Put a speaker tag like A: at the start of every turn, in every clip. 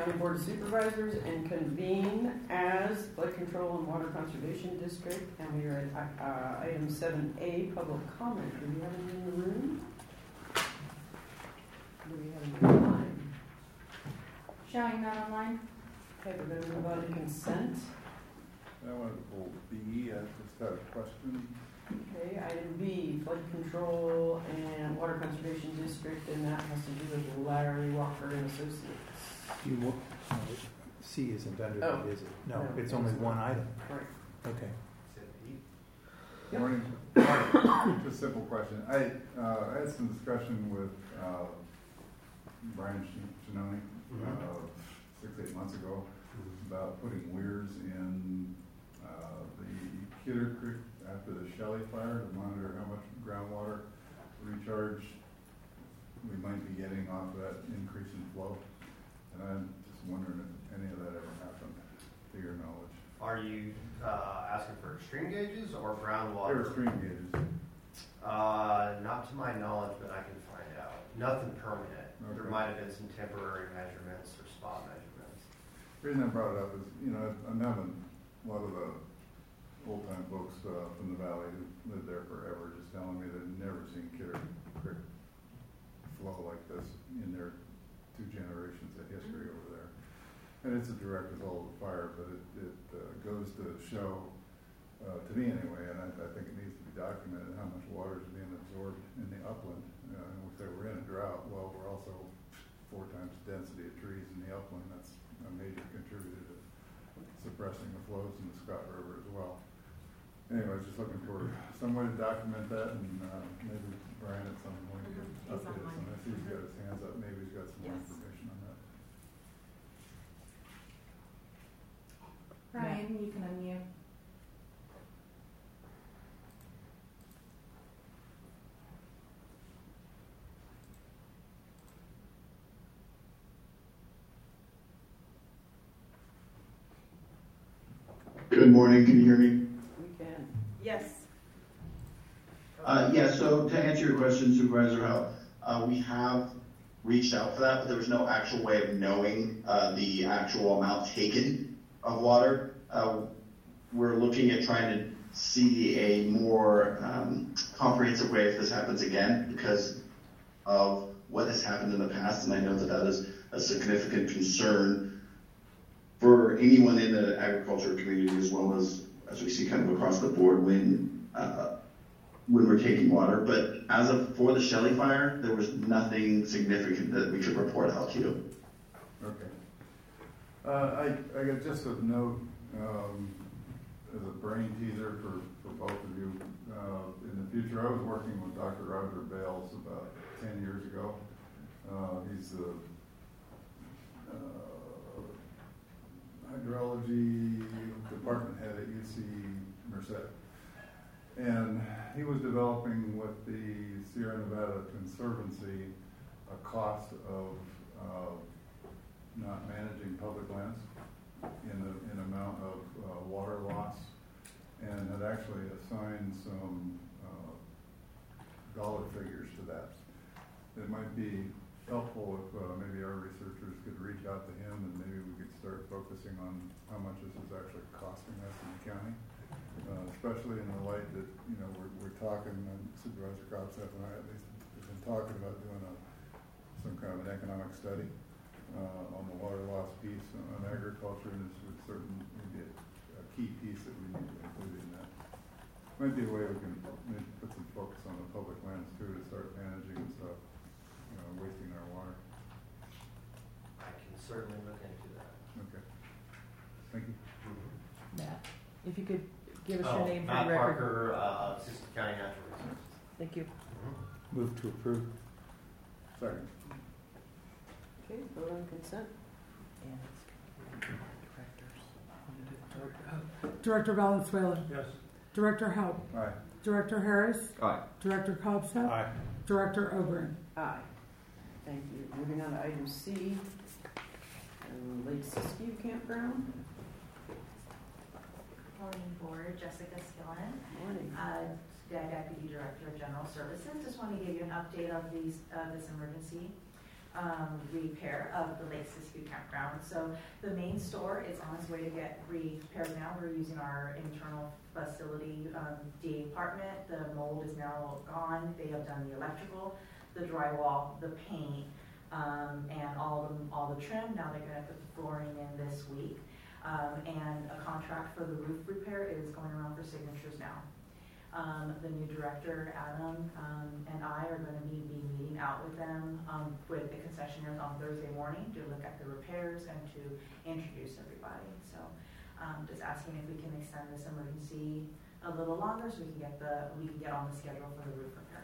A: County Board of Supervisors and convene as Flood Control and Water Conservation District. And we are at item 7A, public comment. Do we have any in the room? Do we have any online?
B: Showing that online.
A: Okay, we're going to move on to consent.
C: I wanted to pull B. I just had a question.
A: Okay, item B, Flood Control and Water Conservation District, and that has to do with Larry Walker and Associates.
D: C isn't under
A: Oh.
D: it, is it? No,
A: No,
D: it's only one item.
A: Right.
D: Okay.
C: Good morning. Just a simple question. I had some discussion with Brian Shinoni 6-8 months ago about putting weirs in the Kidder Creek after the Shelley fire to monitor how much groundwater recharge we might be getting off of that increase in flow. And I'm just wondering if any of that ever happened, to your knowledge.
E: Are you asking for extreme gauges or
C: There
E: groundwater?
C: were stream gauges.
E: Not to my knowledge, but I can find out. Nothing permanent.
C: Okay.
E: There might have been some temporary measurements or spot measurements.
C: The reason I brought it up is, I'm having a lot of the old-time folks from the valley who lived there forever just telling me they've never seen Kidder Creek flow like this in their 2 generations of history over there. And it's a direct result of the fire, but it goes to show, to me anyway, and I think it needs to be documented, how much water is being absorbed in the upland. If they were in a drought, well, we're also 4 times the density of trees in the upland. That's a major contributor to suppressing the flows in the Scott River as well. Anyway, just looking for some way to document that, and maybe Brian at some point could update us on this. He's got his hands up. Maybe he's got some more information on that.
B: Brian, you can unmute.
F: Good morning, can you hear me?
A: We can.
B: Yes.
F: So to answer your question, Supervisor Howe, we have reached out for that, but there was no actual way of knowing the actual amount taken of water. We're looking at trying to see a more comprehensive way if this happens again because of what has happened in the past, and I know that that is a significant concern for anyone in the agriculture community as well as we see kind of across the board when we're taking water. But as of for the Shelley fire, there was nothing significant that we could report out to you.
C: Okay. I got just a note as a brain teaser for both of you. In the future, I was working with Dr. Roger Bales about 10 years ago. He's the hydrology department head at UC Merced. And he was developing with the Sierra Nevada Conservancy a cost of not managing public lands in amount of water loss, and had actually assigned some dollar figures to that. It might be helpful if maybe our researchers could reach out to him, and maybe we could start focusing on how much this is actually costing us in the county, especially in the light that we're talking, and Supervisor Kropseth and I at least have been talking about doing some kind of an economic study on the water loss piece on agriculture, and this would certainly be a key piece that we need to include in that. Might be a way we can maybe put some focus on the public lands too, to start managing and stuff, wasting our water.
E: I can certainly look into that.
C: Okay. Thank you.
A: Matt, if you could give us your name for
E: Matt
A: the record.
E: Parker, Assistant County Natural Resources.
A: Thank you.
D: Move to approve.
C: Second.
A: Okay, vote on consent.
G: Director Valenzuela.
C: Yes.
G: Director Howe.
C: Aye.
G: Director Harris.
D: Aye.
G: Director Kobsa.
D: Aye.
G: Director Oberon.
A: Aye. Thank you. Moving on to item C, Lake Siskiyou Campground.
H: Morning Board, Jessica Skillen,
A: Morning.
H: Deputy Director of General Services. Just want to give you an update of this emergency. repair of the Lake Siskiyou campground. So the main store is on its way to get repaired now. We're using our internal facility department. The mold is now gone. They have done the electrical, the drywall, the paint, and all the trim. Now they're going to put the flooring in this week. And a contract for the roof repair is going around for signatures now. The new director, Adam, and I are going to be meeting out with them with the concessionaires on Thursday morning to look at the repairs and to introduce everybody. So just asking if we can extend this emergency a little longer so we can get on the schedule for the roof repair.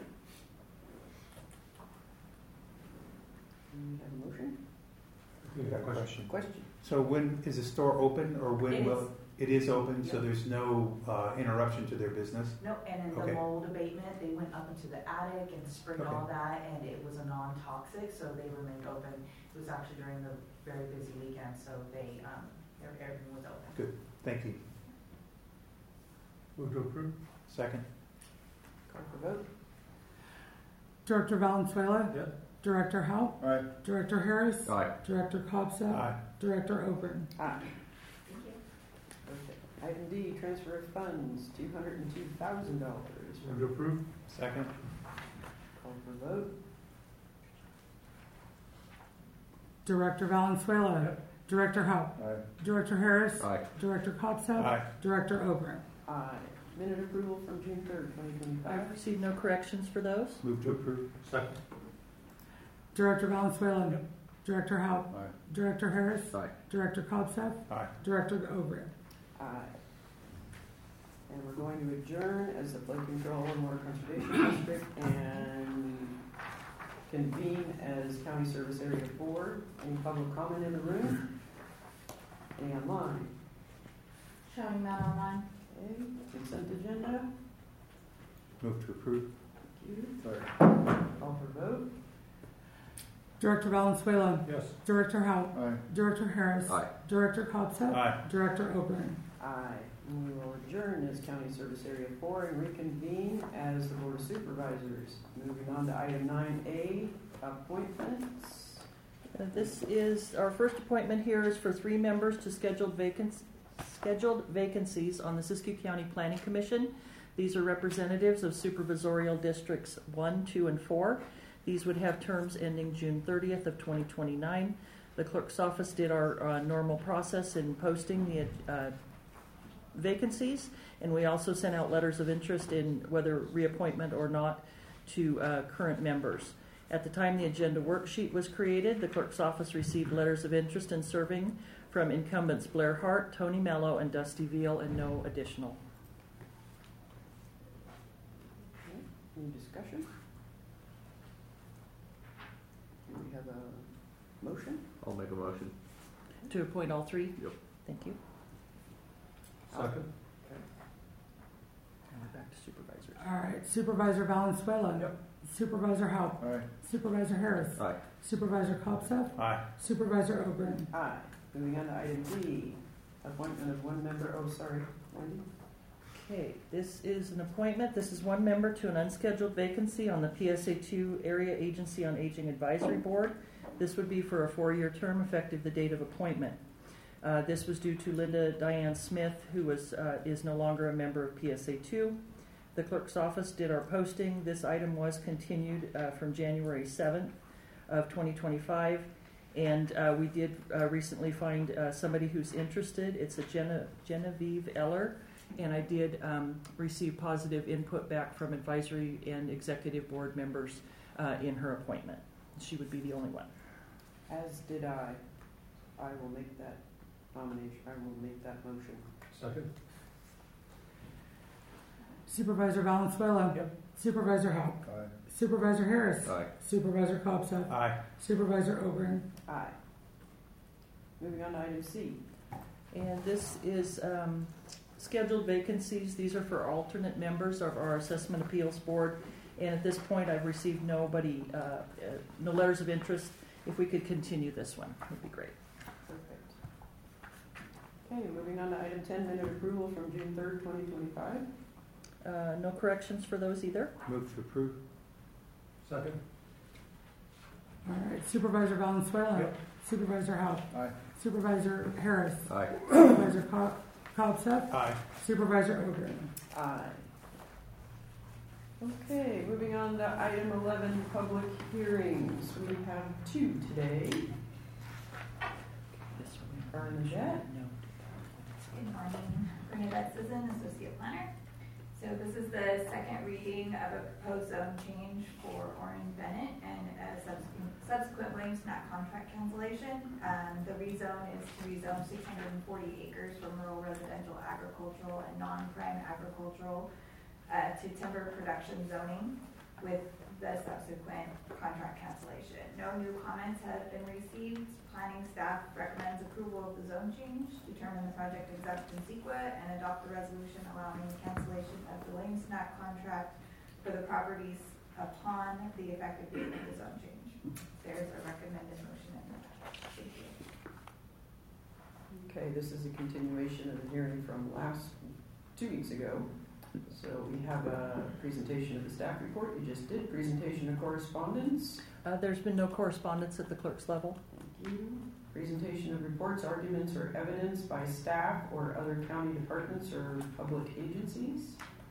A: We have a motion?
D: We have a question.
A: Question.
D: So when is the store open, or when
H: It
D: will
H: is.
D: it is open? So
H: Yep.
D: there's no interruption to their business.
H: No, and in
D: Okay.
H: the mold abatement, they went up into the attic and sprayed
D: Okay.
H: all that, and it was a non-toxic, so they remained open. It was actually during the very busy weekend, so they everything was open.
D: Good. Thank you.
I: Move to approve.
D: Second.
A: Call for vote.
G: Director Valenzuela.
I: Yes.
G: Director Howe.
C: Aye.
G: Director Harris.
I: Aye.
G: Director Cobsa.
D: Aye.
G: Director Oben.
A: Aye.
H: Thank you.
A: Perfect. Item D, transfer of funds, $202,000.
I: Move to approve.
D: Second.
A: Call for vote.
G: Director Valenzuela.
I: Yep.
G: Director Howe.
C: Aye.
G: Director Harris.
I: Aye.
G: Director Cobsa.
D: Aye.
G: Director Oben.
A: Aye. Minute approval from June 3rd, 2025.
J: I've received no corrections for those.
D: Move to approve.
I: Second.
G: Director Valenzuela.
I: Yep.
G: Director Howe.
C: Aye.
G: Director Harris.
I: Aye.
G: Director Cobsa.
D: Aye.
G: Director Oben.
A: Aye. And we're going to adjourn as the Flood Control and Water Conservation District and convene as County Service Area 4. Any public comment in the room? Any online?
B: Showing none online.
A: Okay, consent agenda.
D: Move to approve.
A: Thank you.
C: Second.
A: Call for vote.
G: Director Valenzuela.
I: Yes.
G: Director Howe.
C: Aye.
G: Director Harris.
I: Aye.
G: Director Cobsa.
D: Aye.
G: Director Oben.
A: Aye. And we will adjourn as County Service Area 4 and reconvene as the Board of Supervisors. Moving on to item 9A, appointments.
J: This is, our first appointment here is for 3 members to scheduled vacancies on the Siskiyou County Planning Commission. These are representatives of supervisorial districts 1, 2, and 4. These would have terms ending June 30th of 2029. The clerk's office did our normal process in posting the vacancies, and we also sent out letters of interest in whether reappointment or not to current members. At the time the agenda worksheet was created, the clerk's office received letters of interest in serving from incumbents Blair Hart, Tony Mello, and Dusty Veal, and no additional.
A: Okay. Any discussion? Do we have a motion?
I: I'll make a motion.
J: To appoint all 3?
I: Yep.
J: Thank you.
I: Second.
J: Now we're back to supervisors.
G: All right. Supervisor Valenzuela.
I: Yep.
G: Supervisor Howe.
C: Aye.
G: Supervisor Harris.
I: Aye.
G: Supervisor Cobsa.
D: Aye.
G: Supervisor Oben.
A: Aye. Moving on to item D, appointment of 1 member. Oh, sorry, Wendy.
J: Okay, this is an appointment. This is 1 member to an unscheduled vacancy on the PSA2 Area Agency on Aging Advisory Board. This would be for a 4-year term effective the date of appointment. This was due to Linda Diane Smith, who is no longer a member of PSA2. The clerk's office did our posting. This item was continued from January 7th of 2025. And we did recently find somebody who's interested. It's a Genevieve Eller. And I did receive positive input back from advisory and executive board members in her appointment. She would be the only one.
A: As did I. I will make that nomination. I will make that motion.
I: Second.
G: Supervisor Valenzuela.
I: Yep.
G: Supervisor Howe.
C: Aye.
G: Supervisor Harris.
I: Aye.
G: Supervisor Cobsa.
D: Aye.
G: Supervisor Oben.
A: Aye. Moving on to item C.
J: And this is scheduled vacancies. These are for alternate members of our Assessment Appeals Board. And at this point, I've received no letters of interest. If we could continue this one, it would be great.
A: Perfect. Okay, moving on to item 10, minute approval from June 3rd, 2025.
J: No corrections for those either.
D: Move to approve.
I: Second.
G: All right, Supervisor Valenzuela.
I: Yep.
G: Supervisor Hal.
C: Aye.
G: Supervisor Harris.
I: Aye.
G: Supervisor Cobbseth.
D: Aye.
G: Supervisor Ogren.
A: Aye. Okay, moving on to item 11, public hearings. We have 2 today.
J: This one.
A: Bernadette.
J: No.
B: Good morning, Bernadette Sisson, Associate Planner. So this is the second reading of a proposed zone change for Orrin Bennett and a subsequent Williams Snack contract cancellation. The rezone is to rezone 640 acres from rural residential agricultural and non-prime agricultural to timber production zoning with the subsequent contract cancellation. No new comments have been received. Planning staff recommends approval of the zone change, determine the project exempt in CEQA, and adopt the resolution allowing the cancellation of the Williams Snack contract for the properties upon the effective date of the zone change. There's a recommended motion in the packet. Thank you.
A: Okay, this is a continuation of the hearing from 2 weeks ago. So we have a presentation of the staff report. You just did presentation of correspondence.
J: There's been no correspondence at the clerk's level.
A: Thank you. Presentation of reports, arguments, or evidence by staff or other county departments or public agencies.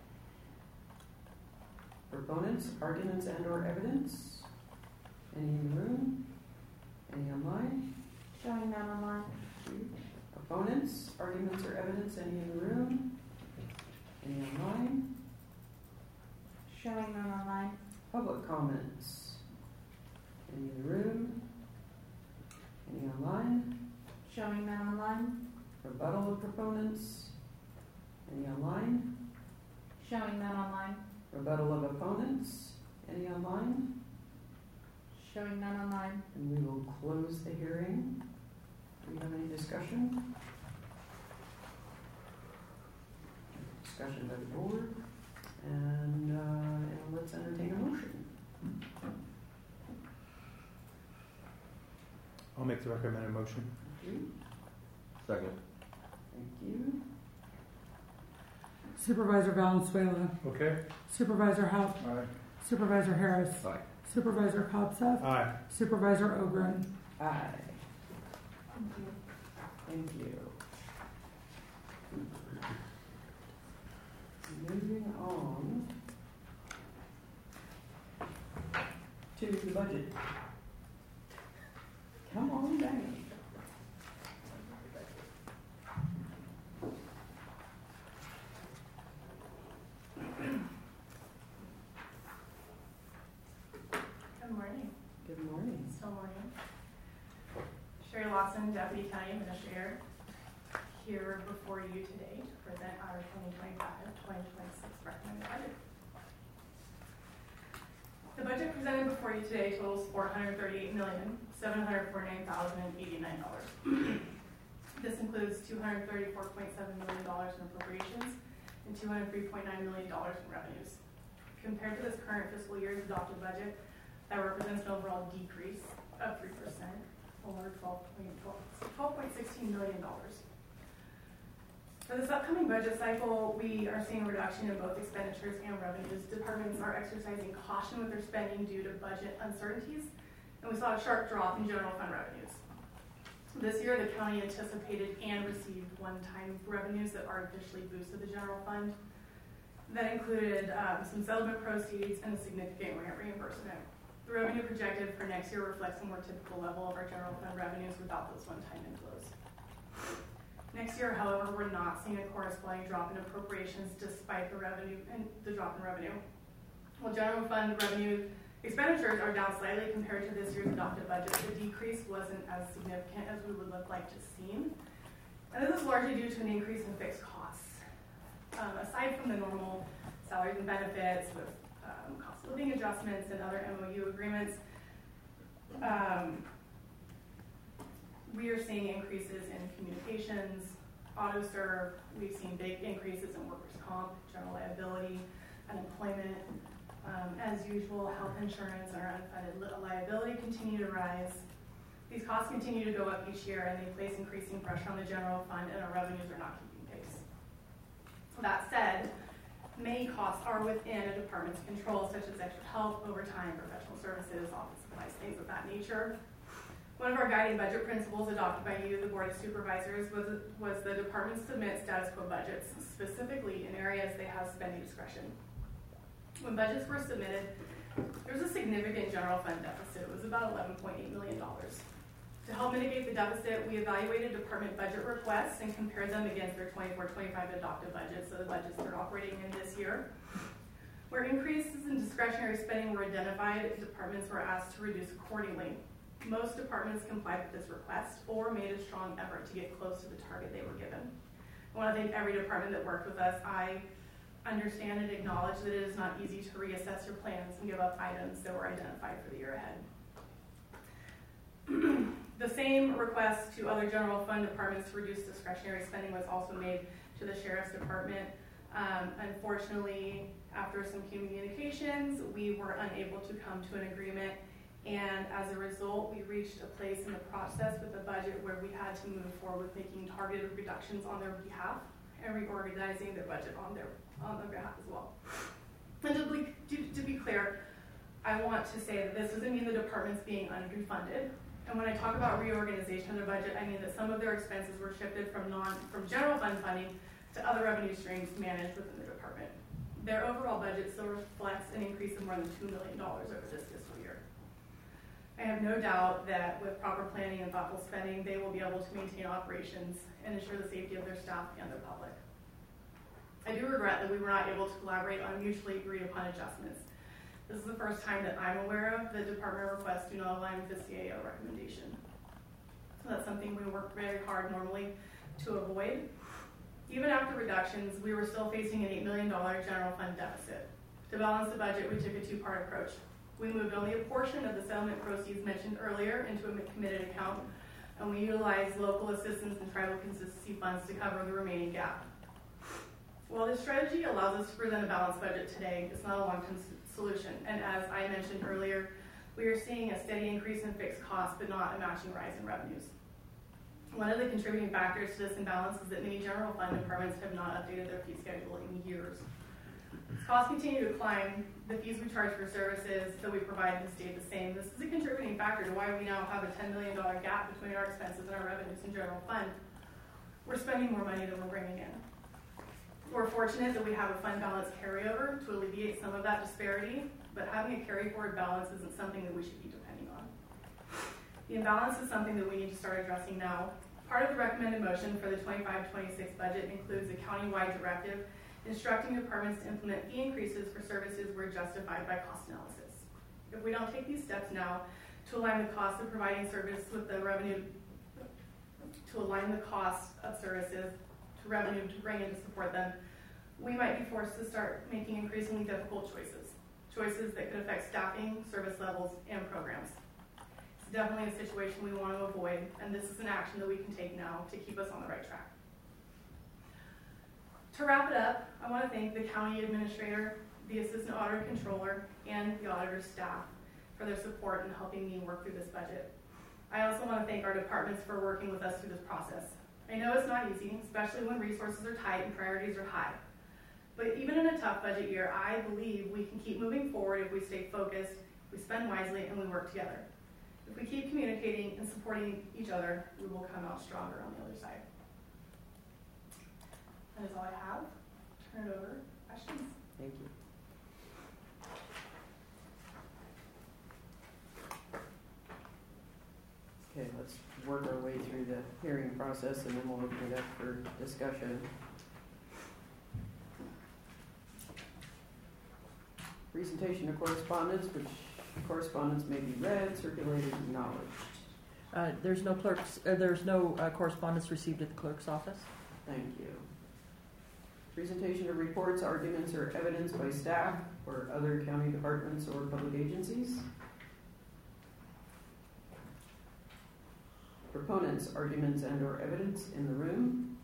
A: Proponents, arguments, and/or evidence. Any in the room? Any online?
B: Showing none online.
A: Thank you. Opponents, arguments, or evidence. Any in the room? Any online?
B: Showing none online.
A: Public comments. Any in the room? Any online?
B: Showing none online.
A: Rebuttal of proponents. Any online?
B: Showing none online.
A: Rebuttal of opponents. Any online?
B: Showing none online.
A: And we will close the hearing. Do we have any discussion? Discussion by the board. And let's entertain a motion.
D: I'll make the recommended motion.
A: Thank you.
I: Second.
A: Thank you.
G: Supervisor Valenzuela.
I: Okay.
G: Supervisor Hal.
C: Aye.
G: Supervisor Harris.
I: Aye.
G: Supervisor Cobbseth.
D: Aye.
G: Supervisor Ogren.
A: Aye.
B: Thank you.
A: Thank you. Moving on to the budget. Come on down.
K: Good morning.
A: Good morning.
K: Still morning. Sherry Lawson, Deputy County Administrator, here before you today to present our 2025-2026 recommended budget. The budget presented before you today totals $438,749,089. This includes $234.7 million in appropriations and $203.9 million in revenues. Compared to this current fiscal year's adopted budget, that represents an overall decrease of 3%, or $12.16 million. For this upcoming budget cycle, we are seeing a reduction in both expenditures and revenues. Departments are exercising caution with their spending due to budget uncertainties, and we saw a sharp drop in general fund revenues. This year, the county anticipated and received one-time revenues that artificially boosted the general fund. That included some settlement proceeds and a significant grant reimbursement. The revenue projected for next year reflects a more typical level of our general fund revenues without those one-time inflows. Next year, however, we're not seeing a corresponding drop in appropriations despite the revenue and the drop in revenue. While general fund revenue expenditures are down slightly compared to this year's adopted budget, the decrease wasn't as significant as we would like to see. And this is largely due to an increase in fixed costs. Aside from the normal salaries and benefits with cost of living adjustments and other MOU agreements, we are seeing increases in communications, auto-serve. We've seen big increases in workers' comp, general liability, unemployment. As usual, health insurance and our unfunded liability continue to rise. These costs continue to go up each year, and they place increasing pressure on the general fund, and our revenues are not keeping pace. That said, Many costs are within a department's control, such as extra help, overtime, professional services, office supplies, things of that nature. One of our guiding budget principles adopted by you, the Board of Supervisors, was the department submit status quo budgets, specifically in areas they have spending discretion. When budgets were submitted, there was a significant general fund deficit. It was about $11.8 million. To help mitigate the deficit, we evaluated department budget requests and compared them against their 24-25 adopted budgets, so the budgets they're operating in this year. Where increases in discretionary spending were identified, departments were asked to reduce accordingly. Most departments complied with this request or made a strong effort to get close to the target they were given. I want to thank every department that worked with us. I understand and acknowledge that it is not easy to reassess your plans and give up items that were identified for the year ahead. The same request to other general fund departments to reduce discretionary spending was also made to the Sheriff's Department. Unfortunately, after some communications, we were unable to come to an agreement, and as a result, we reached a place in the process with the budget where we had to move forward with making targeted reductions on their behalf and reorganizing their budget on their behalf as well. And to be clear, I want to say that this doesn't mean the department's being underfunded. And when I talk about reorganization of the budget, I mean that some of their expenses were shifted from general fund funding to other revenue streams managed within the department. Their overall budget still reflects an increase of more than $2 million over this fiscal year. I have no doubt that with proper planning and thoughtful spending, they will be able to maintain operations and ensure the safety of their staff and the public. I do regret that we were not able to collaborate on mutually agreed upon adjustments. This is the first time that I'm aware of the department requests do not align with the CAO recommendation. So that's something we work very hard normally to avoid. Even after reductions, we were still facing an $8 million general fund deficit. To balance the budget, we took a two-part approach. We moved only a portion of the settlement proceeds mentioned earlier into a committed account, and we utilized local assistance and tribal consistency funds to cover the remaining gap. While this strategy allows us to present a balanced budget today, it's not a long-term solution. And as I mentioned earlier, we are seeing a steady increase in fixed costs, but not a matching rise in revenues. One of the contributing factors to this imbalance is that many general fund departments have not updated their fee schedule in years. As costs continue to climb, the fees we charge for services that we provide have stayed the same. This is a contributing factor to why we now have a $10 million gap between our expenses and our revenues in general fund. We're spending more money than we're bringing in. We're fortunate that we have a fund balance carryover to alleviate some of that disparity, but having a carry forward balance isn't something that we should be depending on. The imbalance is something that we need to start addressing now. Part of the recommended motion for the 25-26 budget includes a county-wide directive instructing departments to implement fee increases for services where justified by cost analysis. If we don't take these steps now to align the cost of providing service with the revenue, to align the cost of services to revenue to bring in to support them, we might be forced to start making increasingly difficult choices that could affect staffing, service levels, and programs. It's definitely a situation we want to avoid, and this is an action that we can take now to keep us on the right track. To wrap it up, I want to thank the county administrator, the assistant auditor controller, and the auditor's staff for their support in helping me work through this budget. I also want to thank our departments for working with us through this process. I know it's not easy, especially when resources are tight and priorities are high. But even in a tough budget year, I believe we can keep moving forward if we stay focused, we spend wisely, and we work together. If we keep communicating and supporting each other, we will come out stronger on the other side. That is all I have. Turn it over. Questions?
A: Thank you. Okay, let's work our way through the hearing process and then we'll open it up for discussion. Presentation of correspondence, which correspondence may be read, circulated, and acknowledged.
J: There's no correspondence received at the clerk's office.
A: Thank you. Presentation of reports, arguments, or evidence by staff or other county departments or public agencies. Proponents, arguments, and/or evidence in the room.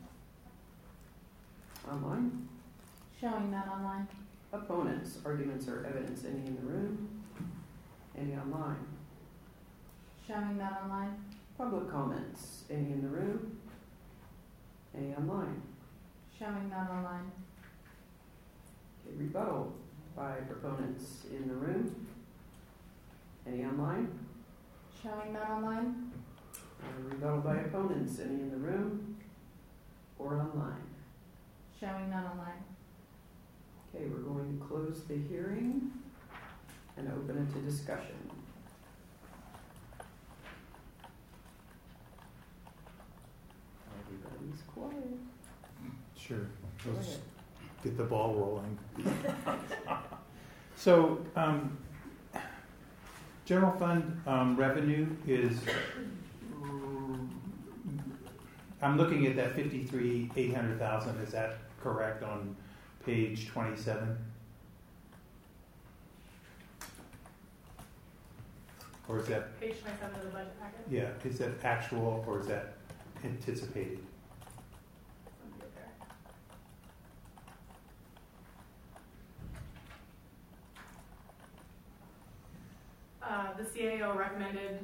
A: Online.
L: Showing that online.
A: Opponents, arguments, or evidence, any in the room. Any online.
L: Showing that online.
A: Public comments, any in the room. Any online.
L: Showing that online.
A: Rebuttal by proponents in the room. Any online?
L: Showing none online.
A: Rebuttal by opponents. Any in the room or online?
L: Showing none online.
A: Okay, we're going to close the hearing and open it to discussion. Everybody's quiet.
D: Sure.
A: Go
D: Let's
A: ahead.
D: get the ball rolling. So, general fund revenue is, I'm looking at that 800,000. Is that correct on page 27? Or is that,
K: Page 27 of the budget packet.
D: yeah, is that actual or is that anticipated?
K: Let me get there. The CAO recommended,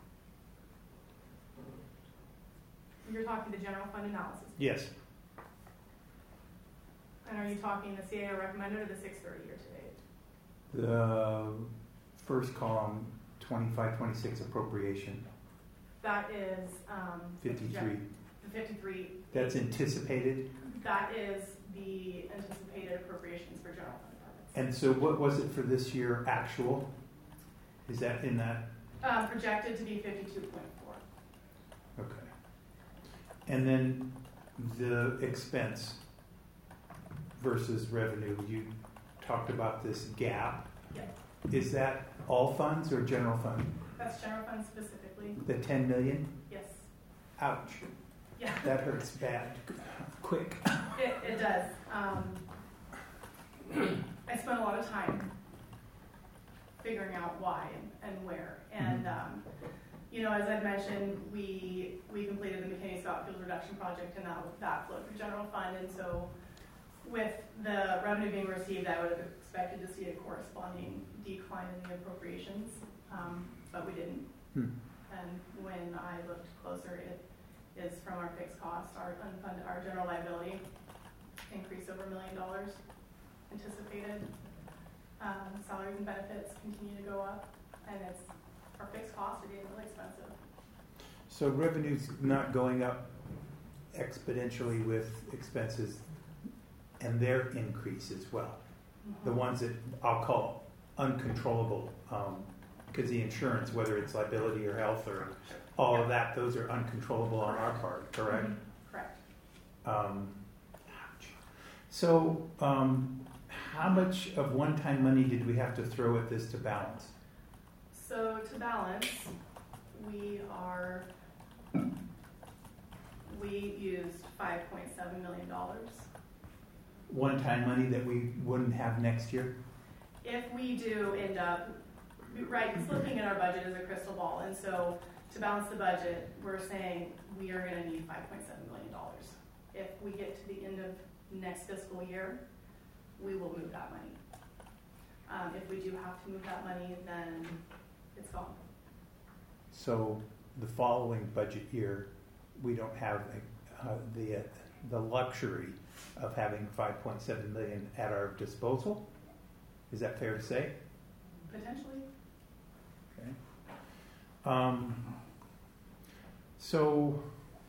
K: you're talking the general fund analysis.
D: Yes.
K: And are you talking the CAO recommended or the 630 year to date?
D: The first column, 25-26 appropriation,
K: That is,
D: 53.
K: the 53,
D: That's anticipated.
K: that is the anticipated appropriations for general fund departments.
D: And so what was it for this year actual? Is that in that?
K: Projected to be 52.4.
D: Okay. And then the expense versus revenue, you talked about this gap.
K: Yeah.
D: Is that all funds or general fund?
K: That's general fund specifically.
D: The 10 million?
K: Yes.
D: Ouch.
K: Yeah.
D: That hurts bad. Quick.
K: It does. I spent a lot of time figuring out why and where. And, you know, as I'd mentioned, we completed the McKinney-Scott Fuels Reduction Project, and that flowed through general fund. And so with the revenue being received, I would have expected to see a corresponding decline in the appropriations, but we didn't. And when I looked closer, it is from our fixed costs, our unfunded, our general liability increased over $1 million anticipated. Salaries and benefits continue to go up, and it's our fixed costs are getting really expensive.
D: So revenue's not going up exponentially with expenses and their increase as well. The ones that I'll call uncontrollable, because the insurance, whether it's liability or health or all of that, those are uncontrollable on our part, correct?
K: Correct.
D: So, how much of one-time money did we have to throw at this to balance?
K: So to balance, we used $5.7 million.
D: One-time money that we wouldn't have next year?
K: If we do end up, right, because looking at our budget is a crystal ball, and so to balance the budget, we're saying we are going to need $5.7 million. If we get to the end of next fiscal year, we will move that money. If we do have to move that money, then it's gone.
D: So the following budget year, we don't have the luxury of having $5.7 million at our disposal? Is that fair to say?
K: Potentially.
D: Okay. So,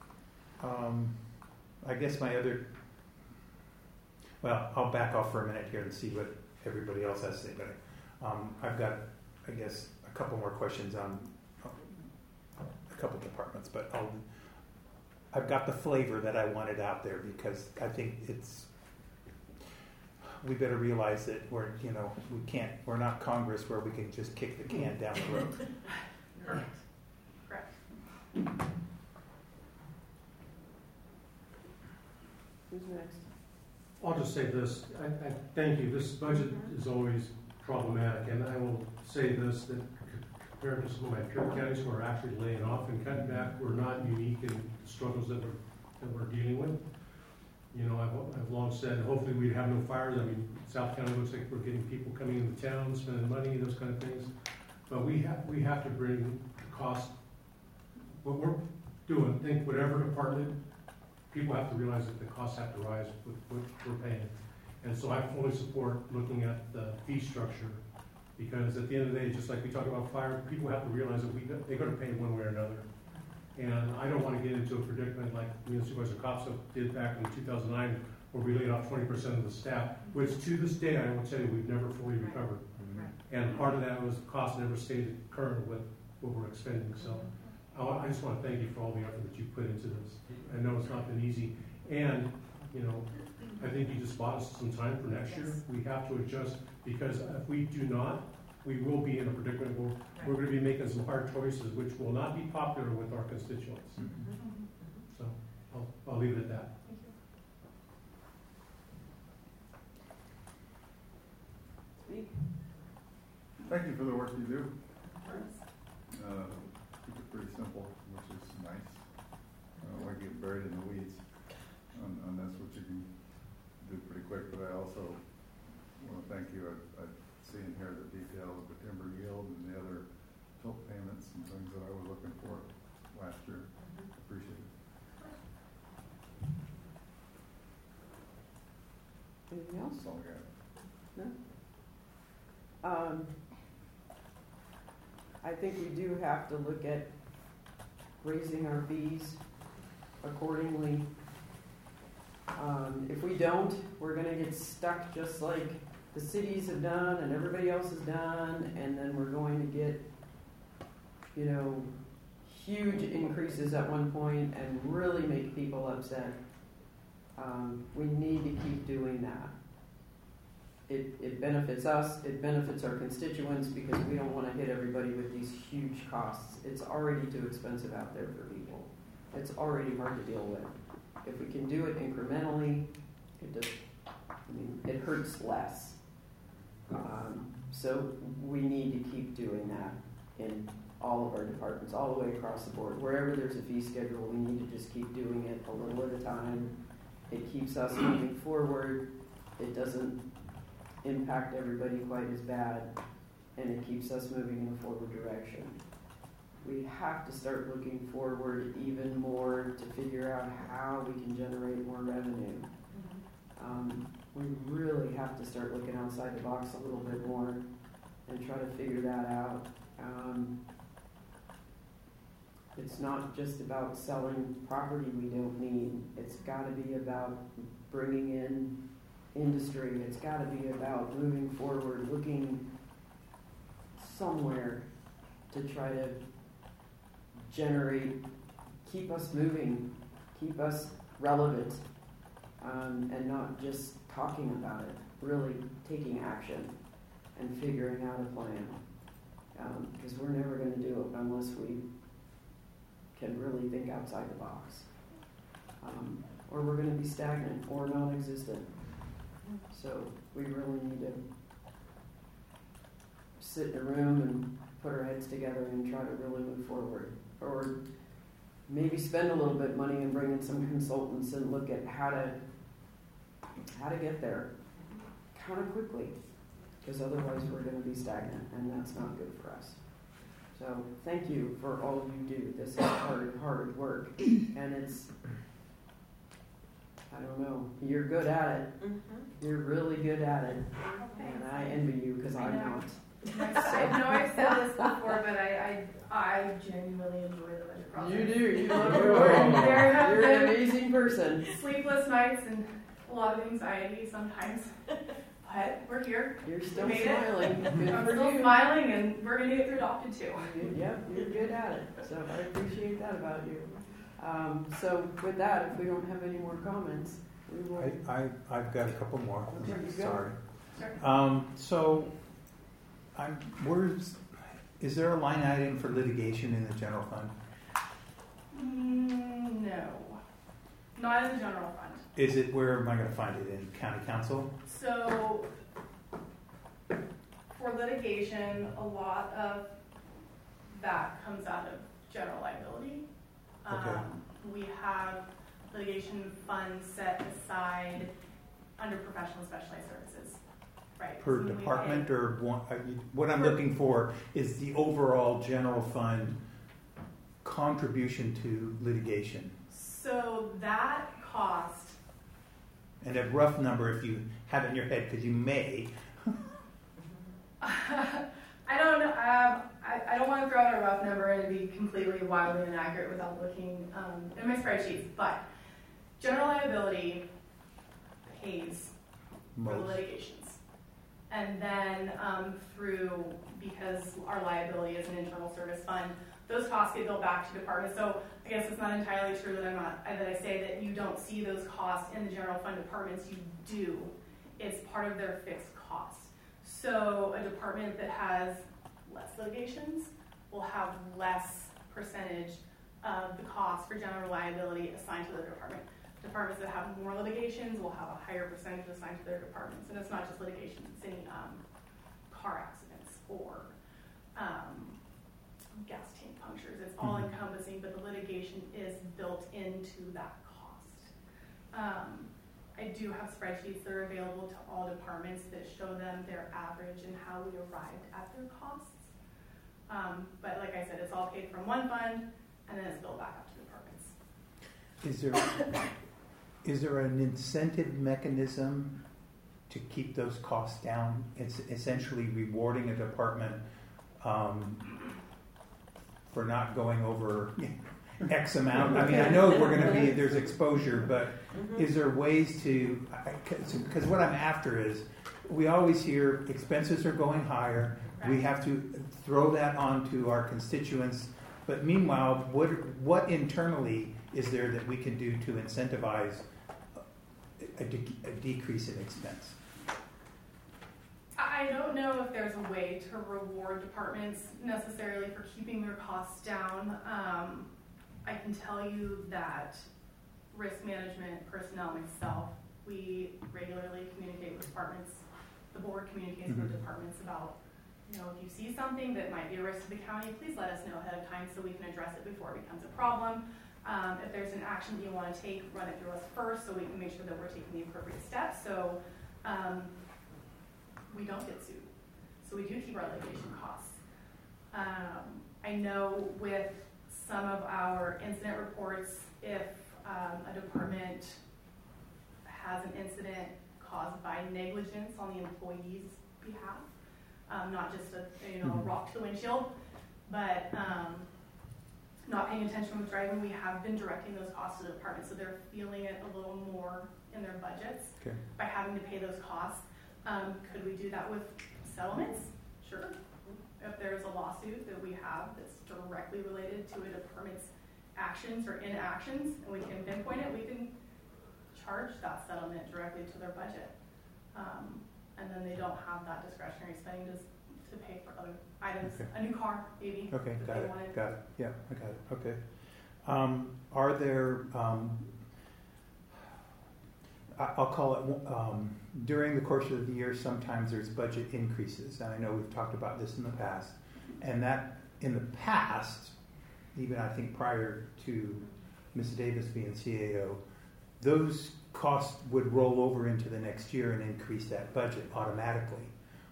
D: I guess my other, well, I'll back off for a minute here and see what everybody else has to say, but I've got, I guess, a couple more questions on a couple departments, but I've got the flavor that I wanted out there because I think we better realize that we're not Congress where we can just kick the can down the road.
K: Correct.
A: Who's next?
I: I'll just say this, I thank you, this budget is always problematic, and I will say this, that compared to some of my peer counties who are actually laying off and cutting back, we're not unique in the struggles that we're dealing with. You know, I've long said, hopefully we have no fires. I mean, South County looks like we're getting people coming into town, spending money, those kind of things. But we have to bring the cost, what we're doing, whatever department, people have to realize that the costs have to rise with what we're paying. And so I fully support looking at the fee structure, because at the end of the day, just like we talk about fire, people have to realize that they're gonna pay one way or another. And I don't wanna get into a predicament like Supervisor Kopsa did back in 2009, where we laid off 20% of the staff, which to this day, I will tell you, we've never fully recovered. And part of that was the cost never stayed current with what we're expending. So I just want to thank you for all the effort that you put into this. I know it's not been easy. And, you know, I think you just bought us some time for next year. We have to adjust, because if we do not, we will be in a predicament where we're going to be making some hard choices, which will not be popular with our constituents. So I'll leave it at that.
C: Thank you for the work you do. Keep it pretty simple, which is nice. I don't like to get buried in the weeds on this, which you can do pretty quick, but I also want to thank you. I see in here the detail of the timber yield and the other tilt payments and things that I was looking for last year. Appreciate it.
A: Anything else?
C: That's all I got.
A: No? I think we do have to look at raising our fees accordingly. If we don't, we're going to get stuck just like the cities have done and everybody else has done, and then we're going to get, you know, huge increases at one point and really make people upset. We need to keep doing that. It benefits us, it benefits our constituents, because we don't want to hit everybody with these huge costs. It's already too expensive out there for people. It's already hard to deal with. If we can do it incrementally, it hurts less. So we need to keep doing that in all of our departments, all the way across the board. Wherever there's a fee schedule, we need to just keep doing it a little at a time. It keeps us moving forward. It doesn't impact everybody quite as bad, and it keeps us moving in a forward direction. We have to start looking forward even more to figure out how we can generate more revenue. We really have to start looking outside the box a little bit more and try to figure that out. It's not just about selling property we don't need. It's got to be about bringing in industry. It's got to be about moving forward, looking somewhere to try to generate, keep us moving, keep us relevant, and not just talking about it, really taking action and figuring out a plan. Because we're never going to do it unless we can really think outside the box. Or we're going to be stagnant or non-existent. So we really need to sit in a room and put our heads together and try to really move forward. Or maybe spend a little bit of money and bring in some consultants and look at how to get there kind of quickly. Because otherwise we're going to be stagnant, and that's not good for us. So thank you for all you do. This is hard work. And it's, I don't know, you're good at it. You're really good at it. And I envy you because I'm not.
K: I know I've said this before, but I genuinely enjoy the budget process.
A: You do. You love your work.
K: There have
A: You're an
K: been
A: amazing person.
K: sleepless nights and a lot of anxiety sometimes. But we're here.
A: You're still
K: We made
A: smiling.
K: it.
A: Good
K: I'm
A: for
K: still
A: you.
K: smiling, and we're going to get through adopted too.
A: Yep, you're good at it. So I appreciate that about you. So with that, if we don't have any more comments, we will.
D: I've got a couple more.
A: There you go.
D: Sorry.
K: Sure.
D: So, is there a line item for litigation in the general fund?
K: No, not in the general fund.
D: Is it, where am I going to find it, in county council?
K: So for litigation, a lot of that comes out of general liability.
D: Okay.
K: We have litigation funds set aside under professional specialized services. Right.
D: Per
K: So we
D: department,
K: pay-
D: or what I'm looking for is the overall general fund contribution to litigation.
K: So that cost
D: And a rough number if you have it in your head, because you may.
K: I don't know. I don't want to throw out a rough number and be completely wildly inaccurate without looking in my spreadsheets. But general liability pays for the litigations, and then because our liability is an internal service fund, those costs get billed back to departments. So I guess it's not entirely true that I say that you don't see those costs in the general fund departments. You do. It's part of their fixed costs. So a department that has less litigations will have less percentage of the cost for general liability assigned to the department. Departments that have more litigations will have a higher percentage assigned to their departments. And it's not just litigations, it's any car accidents or gas tank punctures. It's all encompassing, but the litigation is built into that cost. I do have spreadsheets that are available to all departments that show them their average and how we arrived at their costs. But like I said, it's all paid from one fund and then it's billed back up to departments.
D: Is there an incentive mechanism to keep those costs down? It's essentially rewarding a department for not going over X amount. I mean, I know we're going to be, there's exposure, but is there ways to, because what I'm after is, we always hear expenses are going higher, we have to throw that on to our constituents, but meanwhile, what internally is there that we can do to incentivize a decrease in expense?
K: I don't know if there's a way to reward departments necessarily for keeping their costs down. I can tell you that risk management personnel myself, we regularly communicate with departments. The board communicates with departments about, if you see something that might be a risk to the county, please let us know ahead of time so we can address it before it becomes a problem. If there's an action that you want to take, run it through us first so we can make sure that we're taking the appropriate steps so we don't get sued. So we do keep our litigation costs. I know with some of our incident reports, if a department has an incident caused by negligence on the employee's behalf, not just a rock to the windshield, but not paying attention with driving, we have been directing those costs to the department, so they're feeling it a little more in their budgets by having to pay those costs. Could we do that with settlements? Sure. If there's a lawsuit that we have that's directly related to a department's actions or inactions, and we can pinpoint it, we can charge that settlement directly to their budget. And then they don't have that discretionary spending to pay for other items. A new car, maybe.
D: Okay, got it. Yeah, I got it. Okay. Are there, I'll call it, during the course of the year, sometimes there's budget increases. And I know we've talked about this in the past. And that, in the past, even I think prior to Ms. Davis being CAO, those costs would roll over into the next year and increase that budget automatically.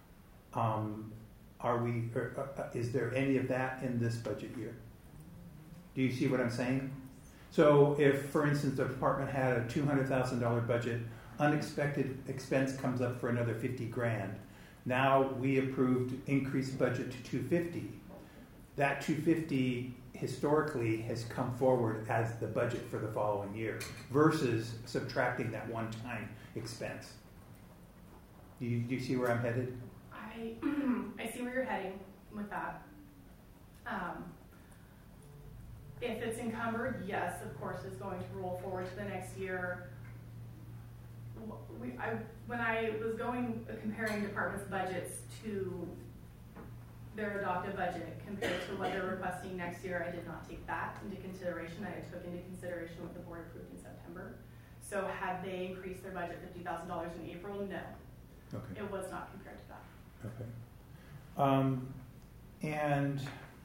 D: Is there any of that in this budget year? Do you see what I'm saying? So if, for instance, the department had a $200,000 budget, unexpected expense comes up for another $50,000. Now we approved increased budget to $250,000. That $250,000 historically has come forward as the budget for the following year versus subtracting that one-time expense. Do you see where I'm headed?
K: I see where you're heading with that. If it's encumbered, yes, of course, it's going to roll forward to the next year. When I was comparing departments' budgets to their adopted budget compared to what they're requesting next year, I did not take that into consideration. I took into consideration what the board approved in September. So had they increased their budget $50,000 in April? No. Okay. It was not compared to that.
D: Okay. And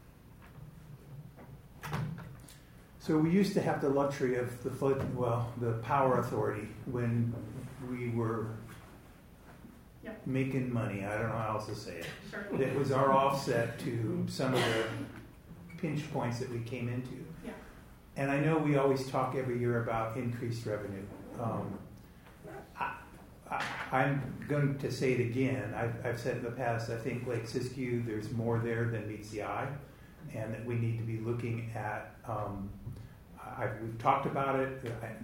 D: so we used to have the luxury of the power authority when we were making money. I don't know how else to say it.
K: Sure.
D: It was our offset to some of the pinch points that we came into. Yeah. And I know we always talk every year about increased revenue. I'm going to say it again. I've said in the past, I think Lake Siskiyou, there's more there than meets the eye, and that we need to be looking at, we've talked about it,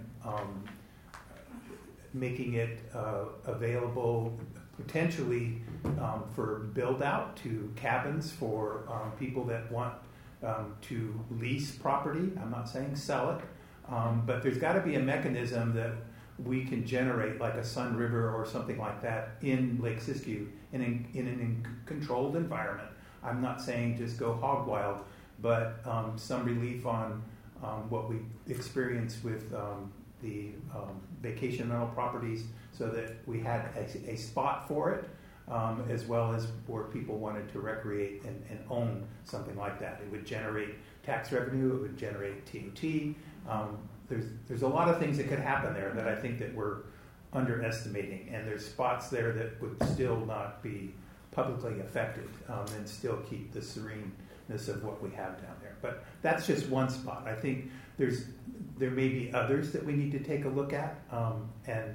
D: making it available potentially for build out to cabins for people that want to lease property. I'm not saying sell it, but there's got to be a mechanism that we can generate, like a Sun River or something like that, in Lake Siskiyou in an controlled environment. I'm not saying just go hog wild, but some relief on what we experienced with the vacation rental properties, so that we had a spot for it, as well as where people wanted to recreate and own something like that. It would generate tax revenue, it would generate TOT. There's a lot of things that could happen there that I think that we're underestimating, and there's spots there that would still not be publicly affected, and still keep the sereneness of what we have down there. But that's just one spot. I think there may be others that we need to take a look at, and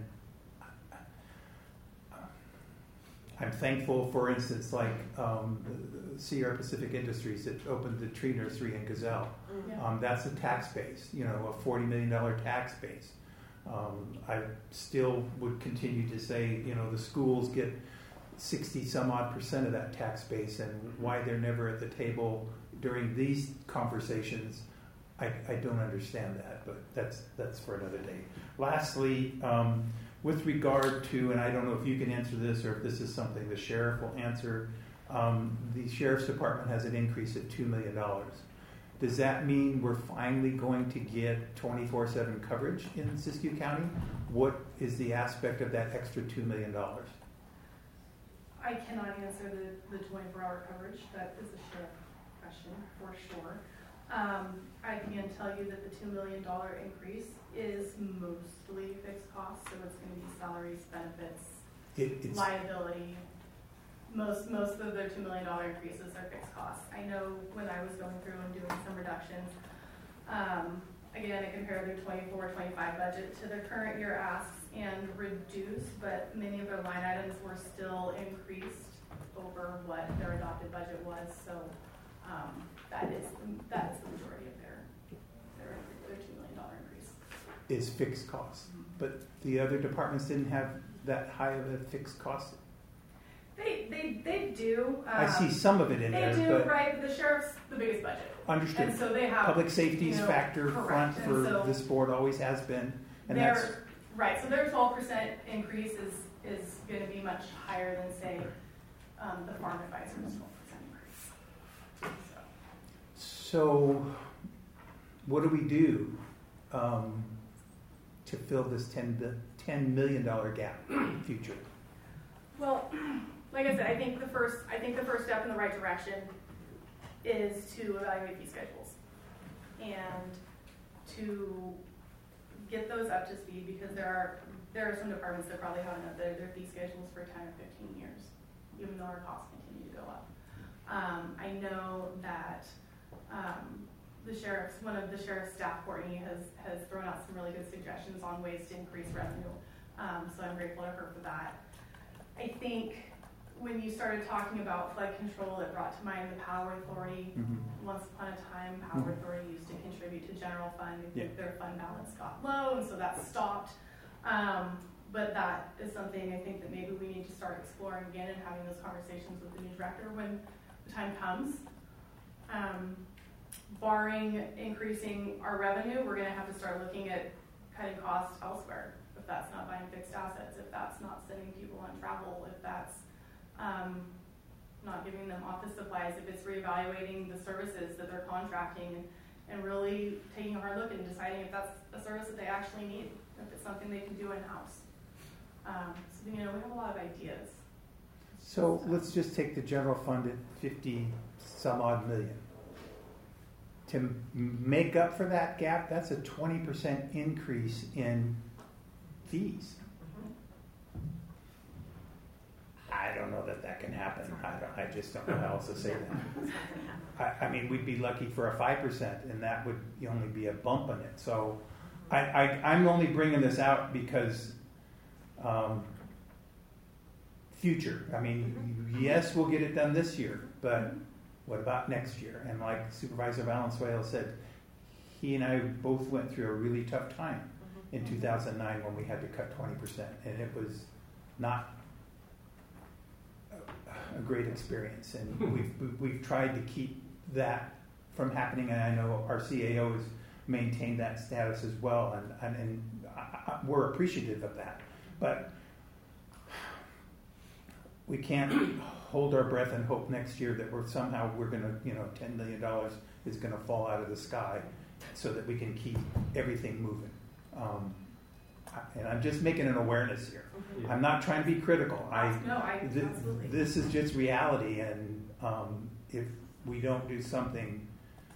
D: I'm thankful, for instance, like Sierra Pacific Industries that opened the tree nursery in Gazelle. That's a tax base, a $40 million tax base. I still would continue to say, the schools get 60 some odd % of that tax base, and why they're never at the table during these conversations, I don't understand that, but that's for another day. Lastly, with regard to, and I don't know if you can answer this or if this is something the sheriff will answer, the sheriff's department has an increase of $2 million. Does that mean we're finally going to get 24/7 coverage in Siskiyou County? What is the aspect of that extra $2 million?
K: I cannot answer the 24-hour coverage. That is a sheriff question for sure. I can tell you that the $2 million increase is mostly fixed costs, so it's going to be salaries, benefits, liability. Most of the $2 million increases are fixed costs. I know when I was going through and doing some reductions, again, I compared their 24-25 budget to their current year asks and reduced, but many of their line items were still increased over what their adopted budget was. So that is the majority of their $2 million increase.
D: Is fixed costs, but the other departments didn't have that high of a fixed cost.
K: They do.
D: I see some of it in there.
K: They do,
D: but
K: right? But the sheriff's the biggest budget.
D: Understood.
K: And so they have
D: public safety's factor
K: correct.
D: front for this board always has been, and that's
K: right. So their 12% increase is going to be much higher than say the farm advisor's 12% increase.
D: So what do we do to fill this $10 million gap in the future?
K: Well, like I said, I think the first step in the right direction is to evaluate fee schedules and to get those up to speed, because there are some departments that probably haven't updated their fee schedules for 10 or 15 years, even though our costs continue to go up. I know that one of the sheriff's staff, Courtney, has thrown out some really good suggestions on ways to increase revenue. So I'm grateful to her for that. I think when you started talking about flood control, it brought to mind the Power Authority. Once upon a time, Power Authority used to contribute to general fund. I think their fund balance got low, and so that stopped. But that is something I think that maybe we need to start exploring again and having those conversations with the new director when the time comes. Barring increasing our revenue, we're going to have to start looking at cutting costs elsewhere. If that's not buying fixed assets, if that's not sending people on travel, if that's not giving them office supplies, if it's reevaluating the services that they're contracting and really taking a hard look and deciding if that's a service that they actually need, if it's something they can do in-house. So, we have a lot of ideas.
D: So let's just take the general fund at 50 some odd million. To make up for that gap, that's a 20% increase in fees. I don't know that can happen. I just don't know how else to say that. I mean, we'd be lucky for a 5%, and that would only be a bump in it. So I'm only bringing this out because future. I mean, yes, we'll get it done this year, but what about next year? And like Supervisor Valenzuela said, he and I both went through a really tough time in 2009 when we had to cut 20%, and it was not a great experience. And we've tried to keep that from happening, and I know our CAO has maintained that status as well, and we're appreciative of that. But we can't hold our breath and hope next year that we're going to, $10 million is going to fall out of the sky so that we can keep everything moving. And I'm just making an awareness here.
H: Yeah.
D: I'm not trying to be critical.
K: Absolutely.
D: This is just reality, and if we don't do something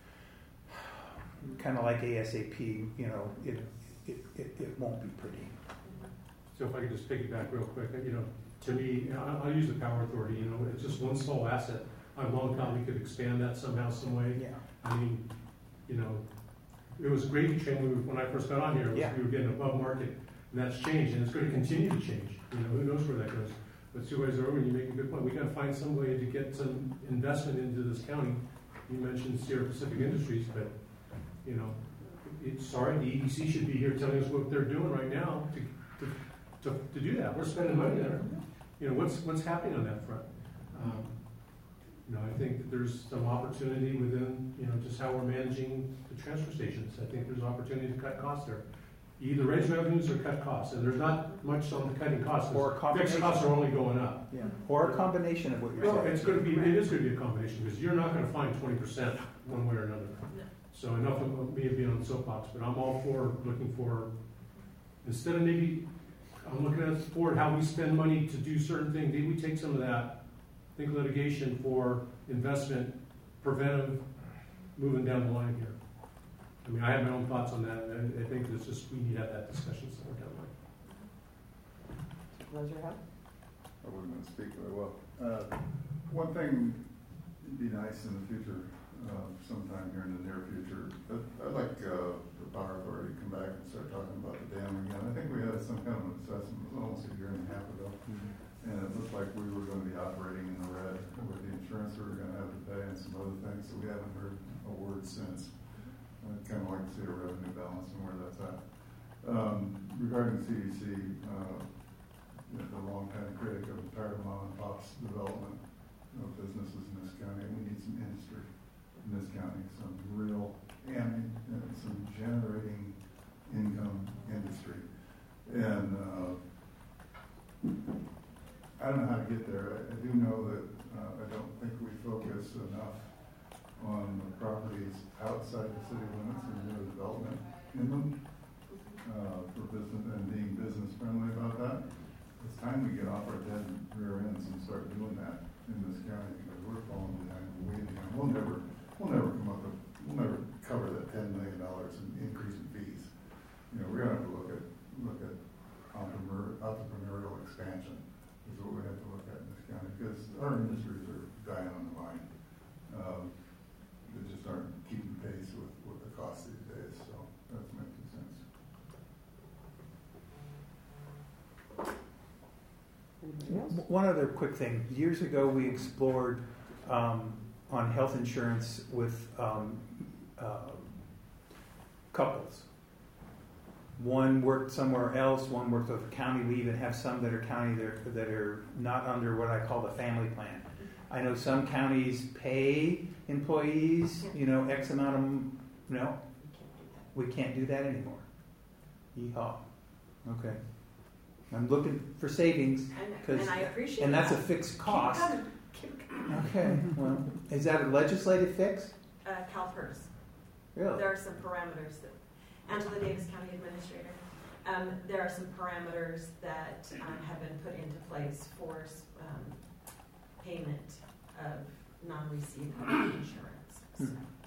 D: kind of like ASAP, it won't be pretty.
I: So if I could just piggyback real quick, to me, I'll use the Power Authority, it's just one sole asset. I'm long thought we could expand that somehow, some way.
D: Yeah.
I: I mean, it was great to change when I first got on here. We were getting above market, and that's changed, and it's going to continue to change. Who knows where that goes? But Supervisor Owen, you make a good point. We got to find some way to get some investment into this county. You mentioned Sierra Pacific Industries, but sorry, the EDC should be here telling us what they're doing right now to do that. We're spending money there. What's happening on that front? I think that there's some opportunity within, just how we're managing the transfer stations. I think there's opportunity to cut costs there. Either raise revenues or cut costs, and there's not much on the cutting costs.
D: Or a combination.
I: Fixed costs are only going up.
D: Yeah. Or a combination of what you're saying.
I: It is going to be a combination, because you're not going to find 20% one way or another. So enough of me being on the soapbox, but I'm all for looking for, instead of maybe, I'm looking at forward how we spend money to do certain things. Maybe we take some of that, think litigation for investment, preventive, moving down the line here. I mean, I have my own thoughts on that, and I think it's just, we need to have that discussion somewhere down the line.
A: Supervisor Howe?
C: I wasn't going to speak very well. One thing would be nice in the future, sometime here in the near future, I'd like the Power Authority to come back and start talking about the dam again. I think we had some kind of an assessment, it was almost a year and a half ago, and it looked like we were going to be operating in the red with the insurance we were going to have to pay and some other things, so we haven't heard a word since. I'd kind of like to see a revenue balance and where that's at. Regarding CDC, the long-time critic of tired of mom and pop's development of businesses in this county, and we need some industry in this county, some real and some generating income industry. And I don't know how to get there. I do know that I don't think we focus enough on the properties outside the city limits and new development in them for business and being business friendly about that. It's time we get off our dead rear ends and start doing that in this county, because we're falling behind, way behind. We'll never cover that $10 million in increase in fees. We're gonna have to look at entrepreneurial expansion is what we have to look at in this county, because our industries are dying on the vine. They just aren't keeping pace with the cost these days, so that's my 2 cents.
A: Anybody else?
D: One other quick thing. Years ago, we explored on health insurance with couples. One worked somewhere else, one worked with county. We even have some that are county that are not under what I call the family plan. I know some counties pay employees, X amount of, no, we can't do that anymore. Yeehaw. Okay. I'm looking for savings,
M: and I appreciate
D: and that's
M: that.
D: a fixed cost.
M: Keep coming.
D: Okay, well, is that a legislative fix?
M: CalPERS.
D: Really?
M: There are some parameters that, Angela Davis, County Administrator, there are some parameters that have been put into place for payment of non-receipt health insurance. So.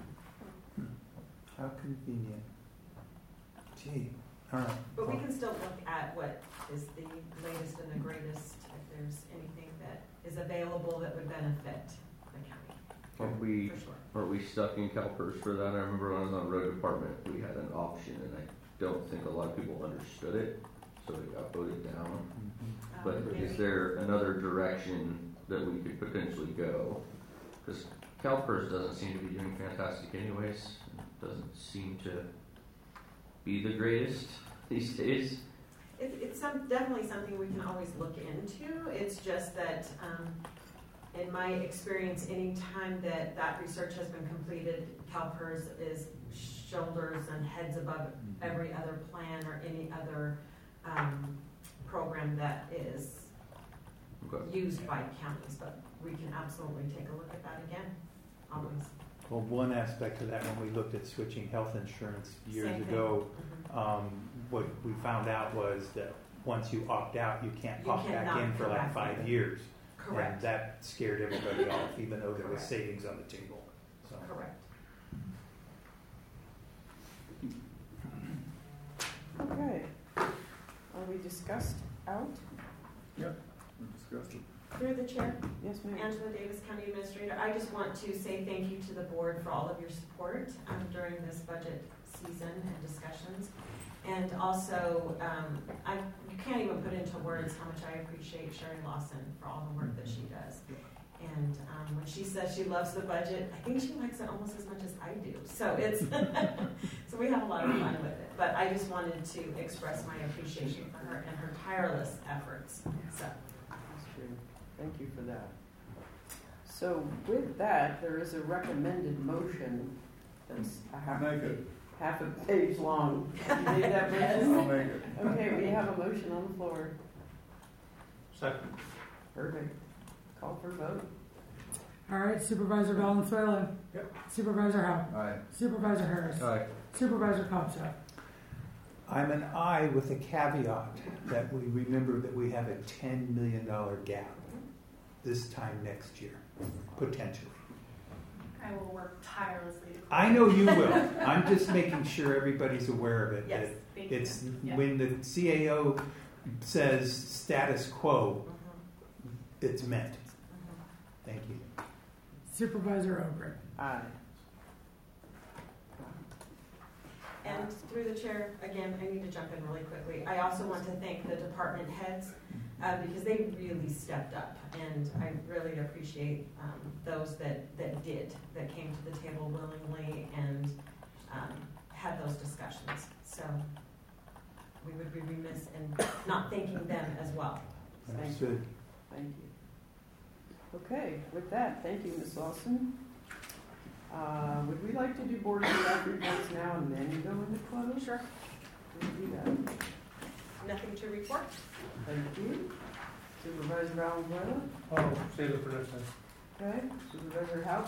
D: How convenient. Gee, all right.
M: But we can still look at what is the latest and the greatest, if there's anything that is available that would benefit the county.
N: Aren't we stuck in CalPERS for that? I remember when I was on road department, we had an option, and I don't think a lot of people understood it. so it got voted down.
D: Mm-hmm.
N: But is there another direction that we could potentially go? Because CalPERS doesn't seem to be doing fantastic anyways. It doesn't seem to be the greatest these days.
M: It's definitely something we can always look into. It's just that, in my experience, any time that research has been completed, CalPERS is shoulders and heads above every other plan or any other program that is used by counties. But we can absolutely take a look at that again, always.
D: Well, one aspect of that, when we looked at switching health insurance years
M: Same thing.
D: ago, what we found out was that once you opt out, you can't opt back
M: cannot
D: in for
M: come
D: like
M: back
D: 5
M: in.
D: years.
M: Correct.
D: And that scared everybody off, even though there was
M: Correct.
D: savings on the table. So.
M: Correct.
A: Okay. Are we discussed out?
C: Yep, we discussed it.
M: Through the chair,
A: Yes, ma'am.
M: Angela Davis, County Administrator, I just want to say thank you to the board for all of your support during this budget season and discussions. And also, you can't even put into words how much I appreciate Sherry Lawson for all the work that she does. And when she says she loves the budget, I think she likes it almost as much as I do. So it's so we have a lot of fun with it. But I just wanted to express my appreciation for her and her tireless efforts. So.
A: That's true. Thank you for that. So with that, there is a recommended motion that's half a page long. You made that motion?
C: I'll make it.
A: Okay, we have a motion on the floor.
I: Second.
A: Perfect. Call for a vote.
G: All right, Supervisor Valenzuela.
I: Yep.
G: Supervisor Howell.
C: Aye.
G: Supervisor Harris.
N: Aye.
G: Supervisor Copsa.
D: I'm an aye with a caveat that we remember that we have a $10 million gap this time next year, potentially.
K: I will work tirelessly to.
D: I know you will. I'm just making sure everybody's aware of it.
K: Yes,
D: that
K: thank you.
D: it's
K: Yeah.
D: when the CAO says status quo, it's meant. Thank you.
G: Supervisor Ogren.
A: Aye.
M: And through the chair, again, I need to jump in really quickly. I also want to thank the department heads because they really stepped up, and I really appreciate those that came to the table willingly and had those discussions. So we would be remiss in not thanking them as well.
D: Understood.
A: Thank you. Okay, with that, thank you, Ms. Lawson. Would we like to do board and staff reports now and then go into close?
M: Sure.
A: We'll do that.
M: Nothing to report?
A: Thank you. Supervisor Valenzuela?
I: Oh, save it for next time.
A: Okay. Supervisor House?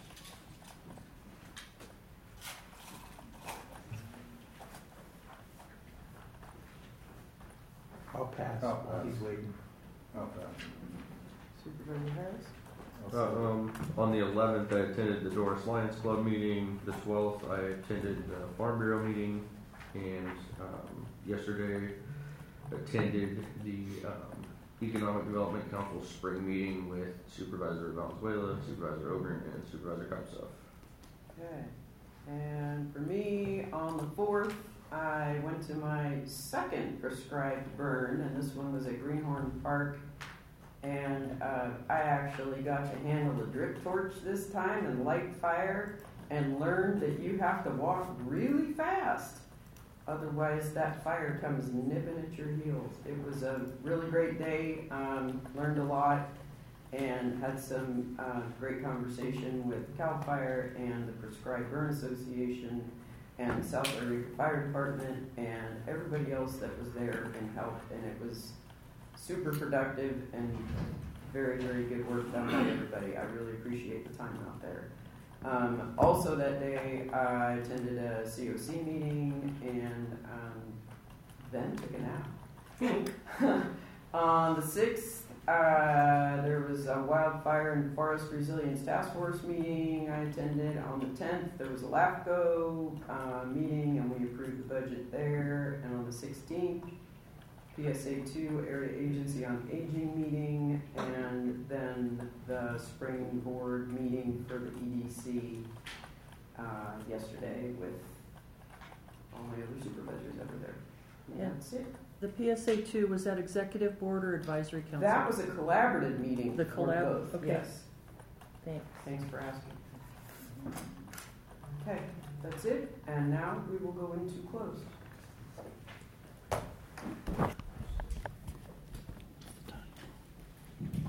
D: I'll pass.
C: I'll pass.
D: He's waiting.
C: I'll pass.
A: Supervisor Harris?
N: On the 11th, I attended the Doris Lions Club meeting. The 12th, I attended the Farm Bureau meeting. And yesterday, attended the Economic Development Council spring meeting with Supervisor Valenzuela, Supervisor Ogren, and Supervisor Kopsov.
A: Okay. And for me, on the 4th, I went to my second prescribed burn, and this one was at Greenhorn Park. And I actually got to handle the drip torch this time and light fire and learned that you have to walk really fast. Otherwise, that fire comes nipping at your heels. It was a really great day. Learned a lot and had some great conversation with CAL FIRE and the Prescribed Burn Association and South Eureka Fire Department and everybody else that was there and helped. And it was super productive and very, very good work done by everybody. I really appreciate the time out there. Also that day, I attended a COC meeting and then took a nap. On the 6th, there was a Wildfire and Forest Resilience Task Force meeting I attended. On the 10th, there was a LAFCO meeting and we approved the budget there. And on the 16th, PSA2 Area Agency on Aging meeting, and then the spring board meeting for the EDC yesterday with all my other supervisors over there. And
J: Yeah.
A: that's it.
J: The PSA 2, was that executive board or advisory council?
A: That was a collaborative meeting.
J: The
A: for
J: collab-
A: both.
J: okay.
A: Yes.
J: Thanks.
A: Thanks for asking. Okay, that's it. And now we will go into closed.